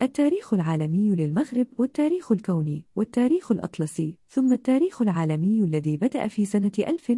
التاريخ العالمي للمغرب والتاريخ الكوني والتاريخ الأطلسي، ثم التاريخ العالمي الذي بدأ في سنة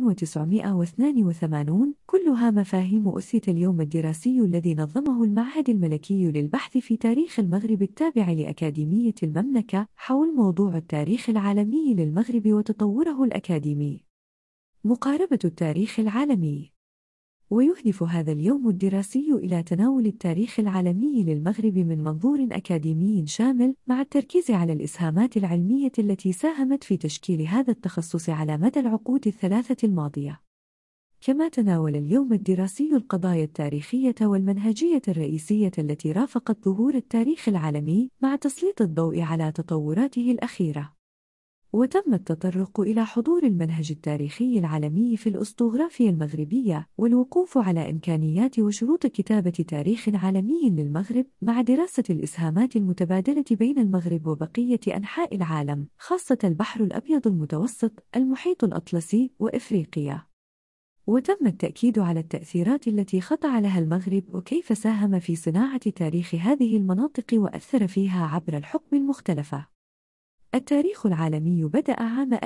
1982، كلها مفاهيم أسست اليوم الدراسي الذي نظمه المعهد الملكي للبحث في تاريخ المغرب التابع لأكاديمية المملكة حول موضوع التاريخ العالمي للمغرب وتطوره الأكاديمي. مقاربة التاريخ العالمي. ويهدف هذا اليوم الدراسي إلى تناول التاريخ العالمي للمغرب من منظور أكاديمي شامل، مع التركيز على الإسهامات العلمية التي ساهمت في تشكيل هذا التخصص على مدى العقود الثلاثة الماضية. كما تناول اليوم الدراسي القضايا التاريخية والمنهجية الرئيسية التي رافقت ظهور التاريخ العالمي، مع تسليط الضوء على تطوراته الأخيرة. وتم التطرق إلى حضور المنهج التاريخي العالمي في الأسطوغرافيا المغربية، والوقوف على إمكانيات وشروط كتابة تاريخ عالمي للمغرب، مع دراسة الإسهامات المتبادلة بين المغرب وبقية أنحاء العالم، خاصة البحر الأبيض المتوسط، المحيط الأطلسي، وإفريقيا. وتم التأكيد على التأثيرات التي خضع لها المغرب وكيف ساهم في صناعة تاريخ هذه المناطق وأثر فيها عبر الحقب المختلفة. التاريخ العالمي بدأ عام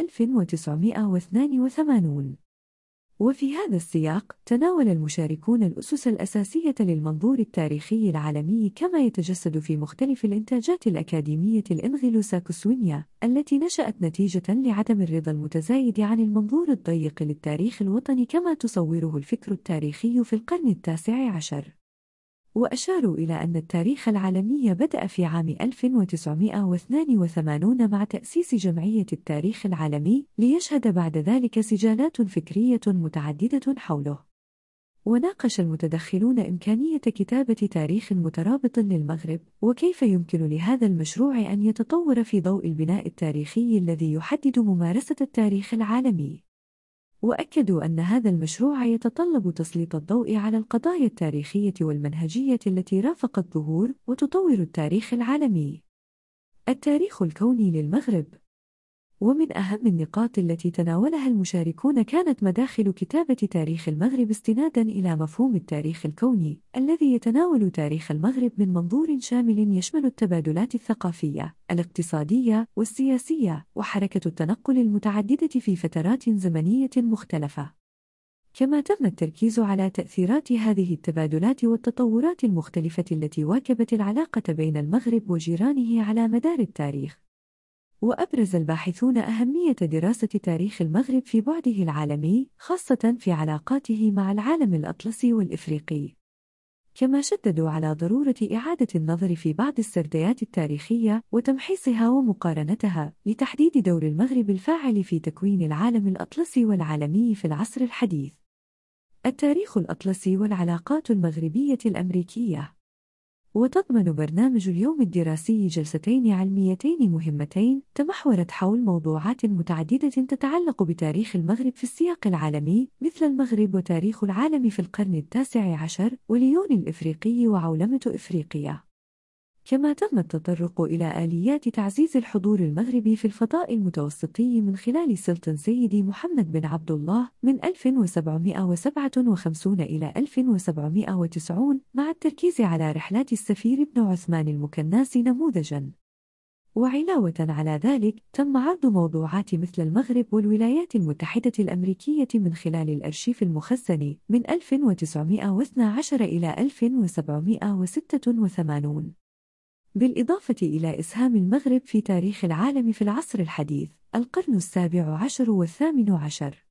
1982، وفي هذا السياق تناول المشاركون الأسس الأساسية للمنظور التاريخي العالمي، كما يتجسد في مختلف الإنتاجات الأكاديمية الإنغلوساكسونية التي نشأت نتيجة لعدم الرضا المتزايد عن المنظور الضيق للتاريخ الوطني كما تصوره الفكر التاريخي في القرن التاسع عشر. وأشاروا إلى أن التاريخ العالمي بدأ في عام 1982 مع تأسيس جمعية التاريخ العالمي، ليشهد بعد ذلك سجالات فكرية متعددة حوله. وناقش المتدخلون إمكانية كتابة تاريخ مترابط للمغرب، وكيف يمكن لهذا المشروع أن يتطور في ضوء البناء التاريخي الذي يحدد ممارسة التاريخ العالمي. وأكدوا أن هذا المشروع يتطلب تسليط الضوء على القضايا التاريخية والمنهجية التي رافقت ظهور وتطور التاريخ العالمي. التاريخ الكوني للمغرب. ومن أهم النقاط التي تناولها المشاركون كانت مداخل كتابة تاريخ المغرب استناداً إلى مفهوم التاريخ الكوني، الذي يتناول تاريخ المغرب من منظور شامل يشمل التبادلات الثقافية، الاقتصادية، والسياسية، وحركة التنقل المتعددة في فترات زمنية مختلفة. كما تم التركيز على تأثيرات هذه التبادلات والتطورات المختلفة التي واكبت العلاقة بين المغرب وجيرانه على مدار التاريخ. وأبرز الباحثون أهمية دراسة تاريخ المغرب في بعده العالمي، خاصة في علاقاته مع العالم الأطلسي والإفريقي. كما شددوا على ضرورة إعادة النظر في بعض السرديات التاريخية وتمحيصها ومقارنتها، لتحديد دور المغرب الفاعل في تكوين العالم الأطلسي والعالمي في العصر الحديث. التاريخ الأطلسي والعلاقات المغربية الأمريكية. وتضمن برنامج اليوم الدراسي جلستين علميتين مهمتين تمحورت حول موضوعات متعددة تتعلق بتاريخ المغرب في السياق العالمي، مثل المغرب وتاريخ العالم في القرن التاسع عشر، واليون الإفريقي وعولمة إفريقيا. كما تم التطرق إلى آليات تعزيز الحضور المغربي في الفضاء المتوسطي من خلال سلطنة سيدي محمد بن عبد الله من 1757 إلى 1790، مع التركيز على رحلات السفير ابن عثمان المكناس نموذجاً. وعلاوة على ذلك تم عرض موضوعات مثل المغرب والولايات المتحدة الأمريكية من خلال الأرشيف المخزن من 1912 إلى 1786، بالإضافة إلى إسهام المغرب في تاريخ العالم في العصر الحديث، القرن السابع عشر والثامن عشر.